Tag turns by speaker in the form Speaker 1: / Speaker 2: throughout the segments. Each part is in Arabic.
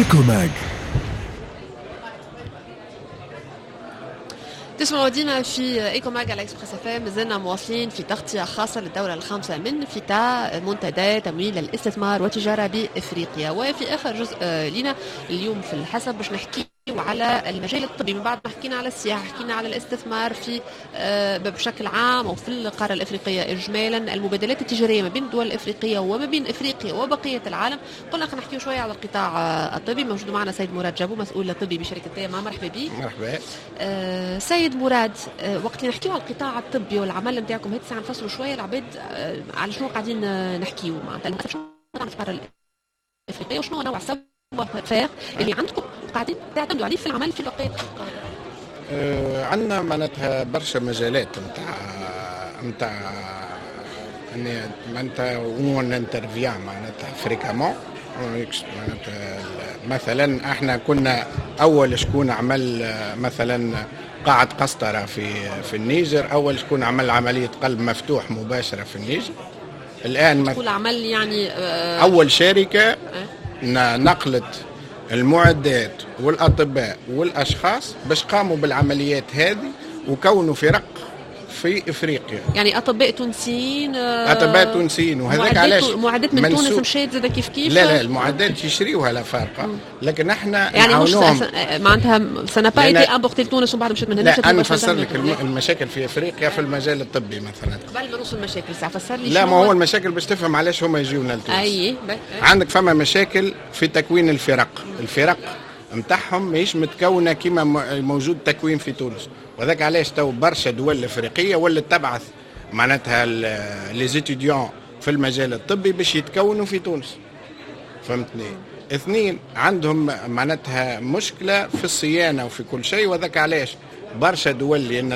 Speaker 1: إيكوماج.
Speaker 2: تسمعوا ديما في ايكوماج على اكسبريس اف ام. مازلنا مواصلين في تغطيه خاصه للدوره الخامسه من فتاة منتدى تمويل الاستثمار والتجاره بافريقيا. وفي اخر جزء لنا اليوم في الحسب باش نحكي على المجال الطبي. من بعد ما حكينا على السياحه، حكينا على الاستثمار في بشكل عام وفي القاره الافريقيه اجمالا، المبادلات التجاريه ما بين الدول الافريقيه وما بين افريقيا وبقيه العالم. قلنا خلينا نحكي شويه على القطاع الطبي. موجود معنا سيد مراد جابو، مسؤول طبي بشركه تيما. مرحبا بك.
Speaker 3: مرحبا.
Speaker 2: سيد مراد، وقت اللي نحكيو على القطاع الطبي والعمل نتاعكم هاد الساعه نفسروا شويه العباد على شنو قاعدين نحكيو معناتها شنو في القاره الافريقيه وشنو نوع السبب اللي عندكم قاعدين تعتمدوا عليه في العمل في الوقت.
Speaker 3: عندنا معناتها برشا مجالات نتاع اني معناتها اون انترفيان معناتها فريكامون. معناتها مثلا احنا كنا اول شكون عمل مثلا قاعة قسطرة في النيجر، اول شكون عمل عملية قلب مفتوح مباشرة في النيجر. الان
Speaker 2: كل عمل يعني
Speaker 3: اول شركة نقلت المعدات والأطباء والأشخاص باش قاموا بالعمليات هذه وكونوا فرق في إفريقيا.
Speaker 2: يعني أطباء تونسيين
Speaker 3: أطباء تونسيين. وهذاك علاش
Speaker 2: معدات من تونس مشيت زاد كيف
Speaker 3: لا المعدات يشريوها لا فارقة، لكن احنا
Speaker 2: يعني
Speaker 3: نعاونوهم.
Speaker 2: معناتها سنبا ايتي امبورتي لتونس ومن بعد مشيت من هنا.
Speaker 3: لا أنا نفسر لك المشاكل في إفريقيا في المجال الطبي مثلا.
Speaker 2: قبل ما نوصل المشاكل فسر لي.
Speaker 3: لا ما هو المشاكل باش تفهم علاش هما يجيونا لتونس. عندك فما مشاكل في تكوين الفرق متاعهم ماهيش متكونه كما موجود تكوين في تونس، وذاك علاش تو برشا دول افريقيه ولات تبعث معناتها لي زيتيديون في المجال الطبي باش يتكونوا في تونس. فهمتني؟ اثنين عندهم معناتها مشكله في الصيانه وفي كل شيء، وذاك علاش برشا دول لان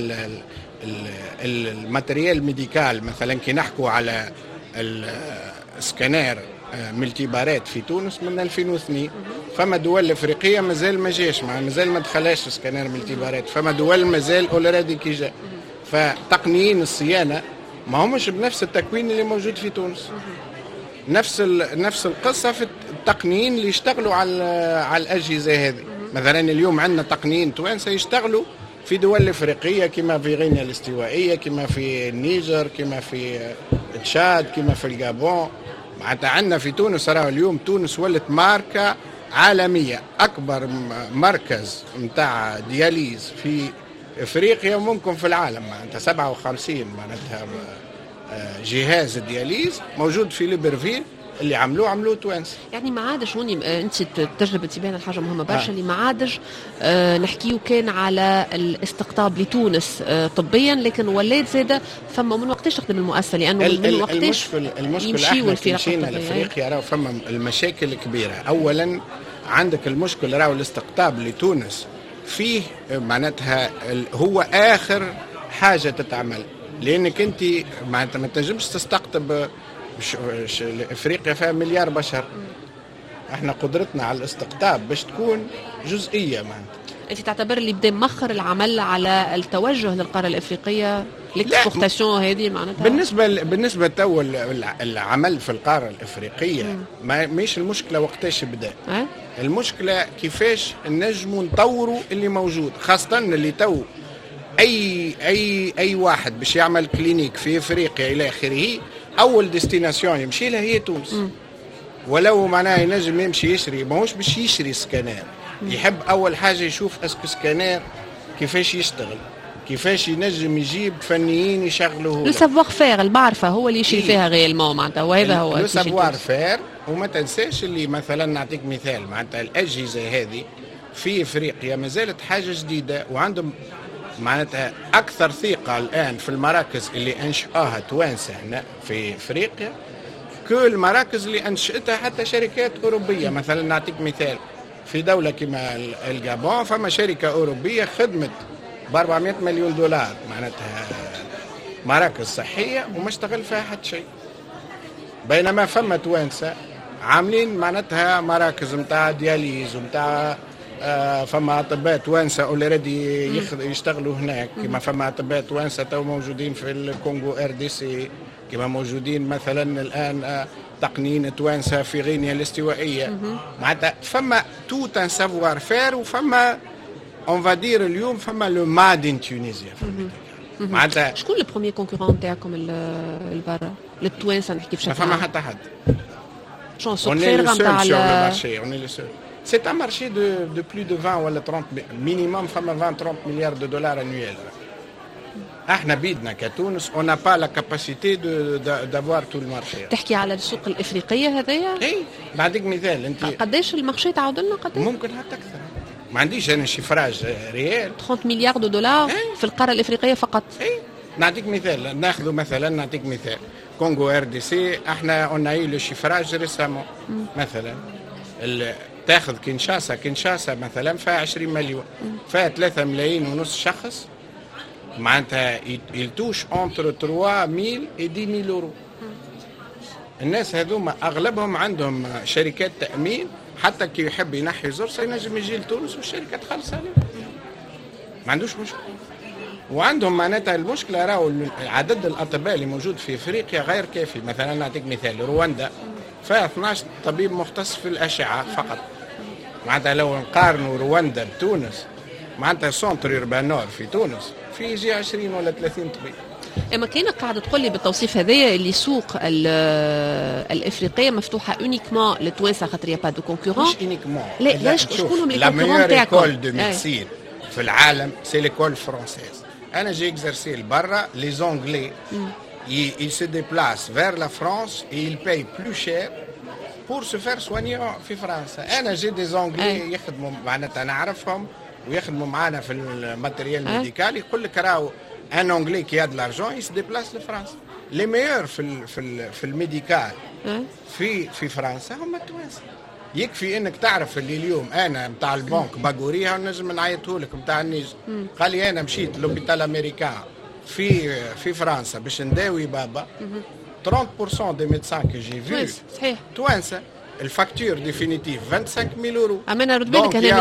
Speaker 3: الماتريال ميديكال مثلا كي نحكوا على السكانير ملتيبارات في تونس من 2002. فما دول افريقيه مازال ما جاش، مازال ما دخلاش سكانير ملتيبارات. فما دول مازال اولريدي كي جا. فتقنيين الصيانه ما همش بنفس التكوين اللي موجود في تونس. نفس القصه في التقنيين اللي يشتغلوا على الاجهزه هذه. مثلا اليوم عندنا تقنيين توانسه يشتغلوا في دول افريقيه كما في غينيا الاستوائيه، كما في النيجر، كما في تشاد، كما في الغابون. معناتها عندنا في تونس راهو اليوم تونس ولت ماركة عالمية، أكبر مركز متاع دياليز في إفريقيا وممكن في العالم. معناتها 57 معناتها جهاز الدياليز موجود في ليبرفيل اللي عملوه توانس.
Speaker 2: يعني ما عادش هوني انت تجربه تبان الحاجه مهمه برشا اللي ما عادش نحكيو كان على الاستقطاب لتونس طبيا، لكن ولات زاده فما من وقتاش تخدم المؤسسه لانه من وقتاش
Speaker 3: المشكل احنا كي مشينا لافريقيا راهو فما المشاكل كبيره. اولا عندك المشكل راهو الاستقطاب لتونس فيه معناتها هو اخر حاجه تتعمل، لانك انت معناتها ما تنجمش تستقطب. افريقيا فيها مليار بشر، احنا قدرتنا على الاستقطاب باش تكون جزئيه. معناتها
Speaker 2: انت تعتبر اللي بدا مخر العمل على التوجه للقاره الافريقيه ليكسبورتاسيون هذه معناتها
Speaker 3: بالنسبه تو العمل في القاره الافريقيه مش المشكله وقتاش بدا. المشكله كيفاش نجموا نطوروا اللي موجود، خاصه اللي تو اي واحد باش يعمل كلينيك في افريقيا الى اخره اول ديستيناسيون يمشي لها هي تونس. ولو معناه ينجم يمشي يشري، ماهوش باش يشري سكانير، يحب اول حاجه يشوف اسكو سكانير كيفاش يشتغل، كيفاش ينجم يجيب فنيين يشغلوه.
Speaker 2: لو سافوار فير، المعرفه هو اللي يشيل فيها غيالمون معناتها، وهذا هو
Speaker 3: لو سافوار فير. وما تنساش اللي مثلا نعطيك مثال معناتها الاجهزه هذه في افريقيا ما زالت حاجه جديده، وعندهم معناتها أكثر ثقة الآن في المراكز اللي أنشأها توانسة هنا في إفريقيا كل المراكز اللي أنشأتها حتى شركات أوروبية. مثلا نعطيك مثال، في دولة كما الغابون فما شركة أوروبية خدمت ب$400 مليون معناتها مراكز صحية وما اشتغل فيها حتى شيء. بينما فما توانسة عاملين معناتها مراكز متاع دياليز ومتاع فما اطباء توانسه اوريدي يشتغلوا هناك، كما فما اطباء توانسه تو موجودين في الكونغو ار دي سي، كما موجودين مثلا الان تقنيين توانسه في غينيا الاستوائيه. معناتها فما توت ان سافوار فير، وفما اون فا دير اليوم فما لو ماد ان تونيزيا.
Speaker 2: معناتها شكون البروميير كونكورون نتاعكم البرا للتوانسه نحكي بشكل عام؟
Speaker 3: ما فما حتى حد.
Speaker 2: شو سوق خير نتاع
Speaker 3: المارشي؟ اون لي سول. C'est un marché de plus de 20 ولا 30 minimum, 20-30 milliards de dollars annuels. احنا بيدنا كتونس on n'a pas la capacité d'avoir tout le marché.
Speaker 2: تحكي على السوق الافريقيه هذايا؟
Speaker 3: اي بعطيك مثال. انت
Speaker 2: قداش المارشي تعاود لنا قداش؟
Speaker 3: ممكن حتى اكثر، ما عنديش انا شفراج ريال.
Speaker 2: 30 مليار دولار في القاره الافريقيه فقط.
Speaker 3: اي نعطيك مثال، ناخذ مثلا نعطيك مثال كونغو ار دي سي، احنا on a eu le chiffrage récemment. مثلا تاخذ كينشاسا مثلا فيها 20 مليون، فيها 3 ملايين ونص شخص، معناتها يلتوش انتر 3000 و 10000 يورو. الناس هذوما اغلبهم عندهم شركات تامين، حتى كي يحب ينحي زرصه ينجم يجي لتونس والشركه تخلص عليه، ما عندوش مشكله. وعندهم معناتها المشكله راهو عدد الاطباء اللي موجود في افريقيا غير كافي. مثلا نعطيك مثال، رواندا فيها 12 طبيب مختص في الاشعه فقط. معناتها لو نقارنوا رواندا بتونس، معناتها سونتر يوربانور في تونس في يجي 20 ولا 30 طبيب.
Speaker 2: اما كاينه قاعده تقول لي بالتوصيف هذايا اللي سوق الافريقيه مفتوحه اونيكمون للتوانسه خاطر يا با دو كونكورون.
Speaker 3: مش اونيكمون،
Speaker 2: لا شكونهم لي كونكورون
Speaker 3: تاعكم؟ لا ميور ايكول
Speaker 2: تاعكم
Speaker 3: دو ميديسين في العالم سي ليكول فرونسيز. انا جي اكزرسي لبرا، لي زونغلي ils se déplacent vers la France et ils payent plus cher pour se faire soigner في فرنسا. انا جي دي زونغلي يخدموا معناتها نعرفهم ويخدموا معنا في الماتيريال ميديكال، يقول لك راهو ان انجلي كي ا دو لارجون يس ديبلاس لفرنسا. لي ميور في الميديكال في فرنسا هم التوانسه. يكفي انك تعرف اللي اليوم انا نتاع البنك باغوريها ونجم نعيطه لك نتاع النيج، قال لي انا مشيت لوبيتال امريكان في فرنسا باش نداوي بابا، 30% دي ميدسان كي جي فيو
Speaker 2: صحيح
Speaker 3: توانسه. الفاكتور ديفينيتيف 25000 يورو.
Speaker 2: اما انا رد بالك انا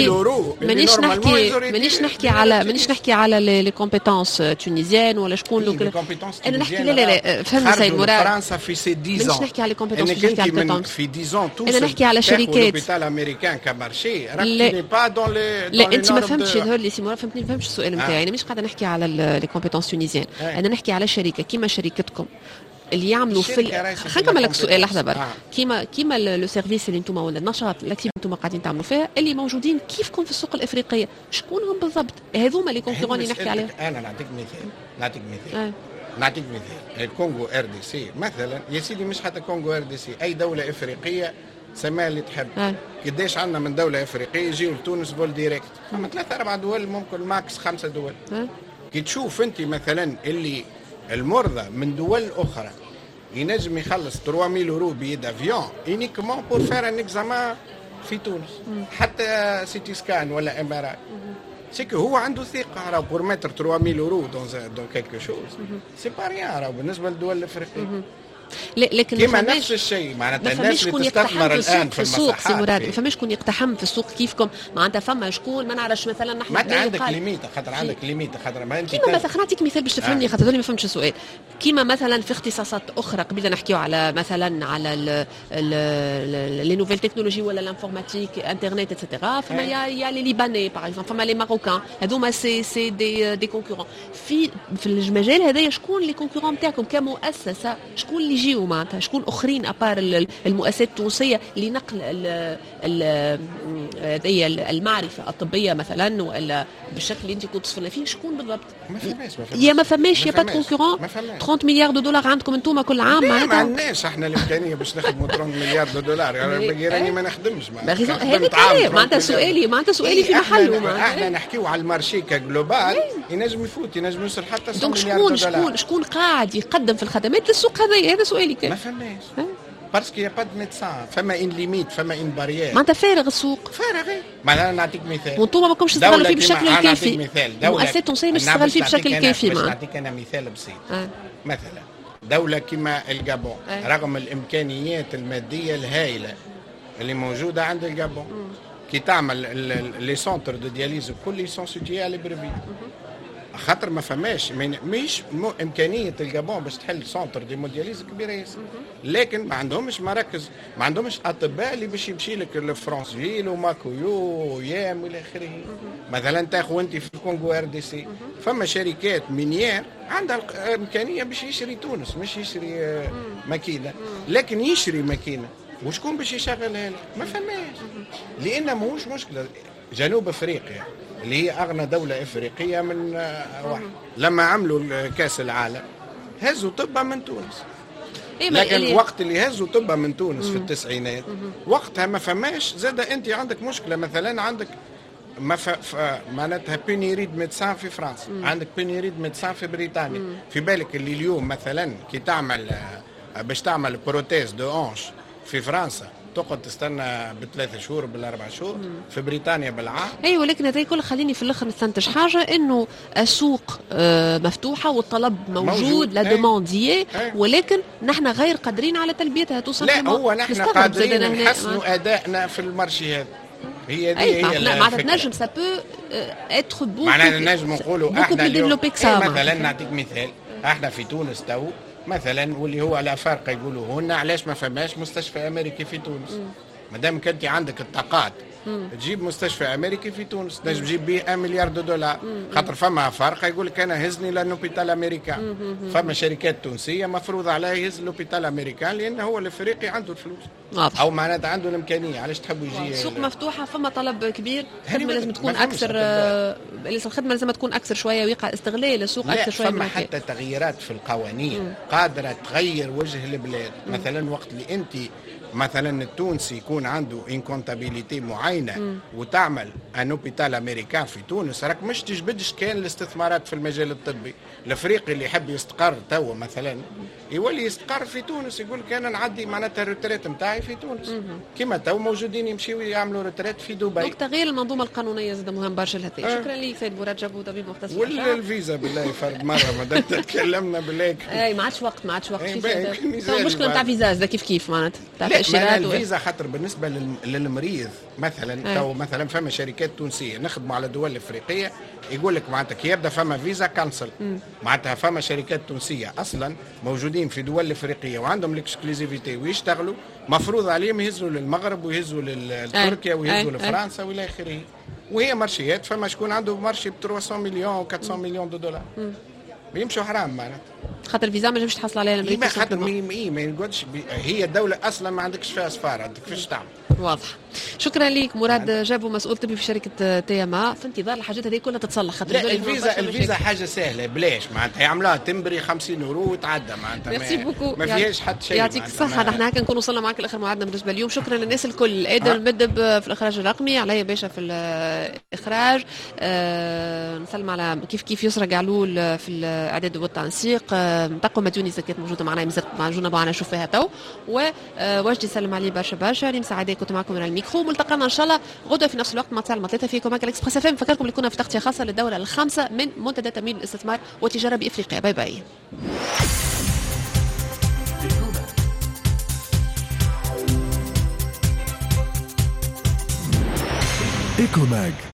Speaker 2: مانيش نحكي على لي كومبيتونس تونيزيان ولا شكون
Speaker 3: انا
Speaker 2: نحكي لا فهمني سيد مراد.
Speaker 3: فرنسا في سي 10
Speaker 2: مانيش نحكي على كومبيتونس، نحكي على كومبيتونس
Speaker 3: في 10
Speaker 2: انا نحكي على شركات
Speaker 3: لوبيتال امريكان كمارشي راكي با دون لي.
Speaker 2: لا انت ما فهمتش هذول اللي سي مراد، فهمتني ما فهمتش السؤال نتاعي. انا مش قاعده نحكي على لي كومبيتونس تونيزيان، انا نحكي على شركه كيما شركتكم اللي يعملوا في خلينا نكمل لك سؤال لحظه برك. كيما لو سيرفيس اللي انتم ولا النشاط الاكتيف انتم قاعدين تعملوا فيها اللي موجودين كيفكم في السوق الافريقيه، شكون هم بالضبط؟ هذوما اللي كونكورون اللي نحكي عليهم.
Speaker 3: انا نعطيك مثال الكونغو ار دي سي مثلا، يا سيدي مش حتى كونغو ار دي سي، اي دوله افريقيه سماها اللي تحب. قداش عندنا من دوله افريقيه يجيو لتونس بول ديريكت؟ فما 3-4 دول، ممكن ماكس 5 دول. كي تشوف انت مثلا اللي المرضى من دول اخرى ينجم يخلص 3000 يورو بيد افيون اونيكمون بور فير ان اكزامان في تونس، حتى سيتي سكان ولا ام ار اي. سيكو هو عنده ثقه، راه بور متر 3000 يورو دون كيلكو شوز سي با ريان، راه بالنسبه للدول الافريقيه.
Speaker 2: لكن
Speaker 3: كما نفس الشيء معناتها الناس اللي تستثمر الان في
Speaker 2: السوق سي مراد، ما فماش شكون يقتحم في السوق كيفكم. معناتها فما شكون ما نعرفش مثلا نحن
Speaker 3: ما عندك ليميت، خاطر عندك ليميت، خاطر ما انت
Speaker 2: كيما مثلا نعطيك مثال باش تفهمني خاطر ما فهمتش السؤال. كيما مثلا في اختصاصات اخرى قبيله نحكيو على مثلا على لي نوفيل تكنولوجي ولا الانفورماتيك انترنت اتسيتيرا، فما يا لي ليباني باغ اكزومبل، فما لي ماروكان، هذوما سي دي كونكورون في المجال هذايا. شكون لي كونكورون نتاعكم كمؤسسه؟ شكون اللي يجيو معناتها شكون اخرين ابار المؤسسات التونسيه لنقل المعرفه الطبيه مثلا ولا بالشكل اللي انت كنت تصفنا فيه؟ شكون بالضبط؟ ما فماش يا با كونكورون. 30 مليار دولار عندكم انتم كل عام معناتها
Speaker 3: ما عندناش احنا الامكانيه باش نخدموا 30 مليار دولار، يعني راني ما نخدمش
Speaker 2: معناتها سؤالي في محله.
Speaker 3: احنا نحكيو على المارشي كجلوبال ينجم يفوت، ينجم يوصل حتى 100 مليار دولار.
Speaker 2: شكون قاعد يقدم في الخدمات للسوق هذا سؤالي كان.
Speaker 3: ما فماش باسكو يا با دو ميدسان، فما ان ليميت، فما ان باريير.
Speaker 2: معناتها فارغ السوق،
Speaker 3: فارغ. مثلا نعطيك مثال،
Speaker 2: وانتم ما كومش تستغلوا فيه بالشكل الكافي. المؤسسات التونسيه مش تستغل فيه بالشكل الكافي.
Speaker 3: نعطيك انا مثال بسيط. مثلا دوله كما الجابون، رغم الامكانيات الماديه الهائله اللي موجوده عند الجابون، كي تعمل لي سونتر دو دياليز الكل يسون سوتيي على بريفي، خاطر ما فماش مش امكانيه الجابون باش تحل سونتر دي مودياليز كبيره ياسر، لكن ما عندهمش مراكز، ما عندهمش اطباء اللي باش يمشي لك لفرانسفيل وماكويو ويام والى اخره. مثلا تاخذ انت في الكونغو ار دي سي فما شركات مينيير عندها الامكانيه باش يشري تونس، مش يشري ماكينه، لكن يشري ماكينه وشكون باش يشغلها لك؟ ما فماش، لان ماهوش مشكله. جنوب افريقيا اللي هي اغنى دوله افريقيه من واحد، لما عملوا كاس العالم هزوا طبها من تونس، لكن الوقت اللي هزوا طبها من تونس في التسعينات وقتها ما فماش زاد. انت عندك مشكله، مثلا عندك معناتها بينيريد ميدسان في فرنسا، عندك بينيريد ميدسان في بريطانيا. في بالك اللي اليوم مثلا كي تعمل باش تعمل بروتيز دو اونش في فرنسا تقعد تستنى ب3 شهور بال4 شهور، في بريطانيا بالعام.
Speaker 2: اي ولكن هذا كله خليني في الاخر نستنتج حاجه، انه السوق مفتوحه والطلب موجود، لا دومونديي، ولكن نحن غير قادرين على تلبيتها. توصل
Speaker 3: لا هو نحن قادرين نحسنوا ادائنا في المارشي هذا. هي دي هي
Speaker 2: معناتها نجم سا بو اتر بوكو،
Speaker 3: معناتها نجم نقولوا احنا
Speaker 2: مثلا
Speaker 3: نعطيك مثال، احنا في تونس تو مثلا، واللي هو الافارقه يقولوا هنا علاش ما فماش مستشفى امريكي في تونس؟ مادام كنت عندك الطاقات تجيب مستشفى امريكي في تونس تنجم تجيب به 1 مليار دولار، خاطر فما افارقه يقول لك انا هزني للوبيتال امريكان. فما شركات تونسيه مفروض عليها يهز لوبيتال امريكان لان هو الافريقي عنده الفلوس او معناتها عنده الامكانيه. علاش تحبوا يجي
Speaker 2: سوق مفتوحه، فما طلب كبير، الخدمه لازم تكون اكثر، الخدمه لازم تكون اكثر شويه، ويقع استغلال السوق اكثر شويه.
Speaker 3: فما حتى تغييرات في القوانين قادره تغير وجه البلاد. مثلا وقت اللي انت مثلا التونسي يكون عنده انكونتابيليتي معينه وتعمل ان اوبيتال امريكان في تونس، راك مش تجبدش كان الاستثمارات في المجال الطبي. الافريقي اللي يحب يستقر توا مثلا يولي يستقر في تونس، يقول لك انا نعدي معناتها الروتريت نتاعي في تونس، كما تو موجودين يمشيو يعملوا روتريت في دبي.
Speaker 2: دونك تغيير المنظومه القانونيه زاد مهم برشا لهذا. شكرا لك سيد مراد جابو، طبيب مختص.
Speaker 3: ولا الفيزا بالله فرد مره ما تكلمنا بالله.
Speaker 2: اي ما عادش وقت المشكله نتاع فيزا كيف معناتها
Speaker 3: الفيزا خاطر بالنسبه للمريض مثلا تو مثلا فما شركات تونسيه نخدموا على دول افريقيه يقول لك معناتها كي يبدا فما فيزا كانسل. معناتها فما شركات تونسيه اصلا موجودين في دول افريقيه وعندهم الاكسكلوزيفيتي ويشتغلوا، مفروض عليهم يهزوا للمغرب ويهزوا لتركيا ويهزوا لفرنسا والى اخره. وهي مارشيات، فما شكون عنده مارشي ب 300 مليون و 400 مليون دولار بيمشوا حرام معناتها،
Speaker 2: خاطر الفيزا ما نجمش تحصل عليها الامريكي.
Speaker 3: خاطر ما يقعدش هي الدوله اصلا ما عندكش فيها سفاره، انت كيفاش تعمل؟
Speaker 2: واضح. شكرا لك مراد جابو، مسؤول طبي في شركه TMA. في انتظار الحاجات هذه كلها تتصلح. خاطر
Speaker 3: لا الفيزا حاجه سهله بلاش معناتها، يعملوها تمبري 50 يورو وتعدى معناتها، ما فيهاش حتى شيء.
Speaker 2: يعطيك الصحه. نحن هكا نكون وصلنا معك لاخر موعدنا بالنسبه اليوم. شكرا للناس الكل، ادم المدب في الاخراج الرقمي، علي باشا في الاخراج، نسلم على كيف يسرى قعلول في الاعداد والتنسيق، تقوى مديوني زكاه موجوده معنا معنا معنا نشوف فيها تو، وواجدي سلم عليه برشا اللي مساعدين. كنت معكم من الميكرو، ملتقانا ان شاء الله غدوه في نفس الوقت مع 9:03 في كوماك الاكسبريس FM. فكركم اللي كنا في تغطيه خاصه للدوله الخامسه من منتدى تمويل الاستثمار والتجاره بافريقيا. باي باي.
Speaker 1: إيكوماج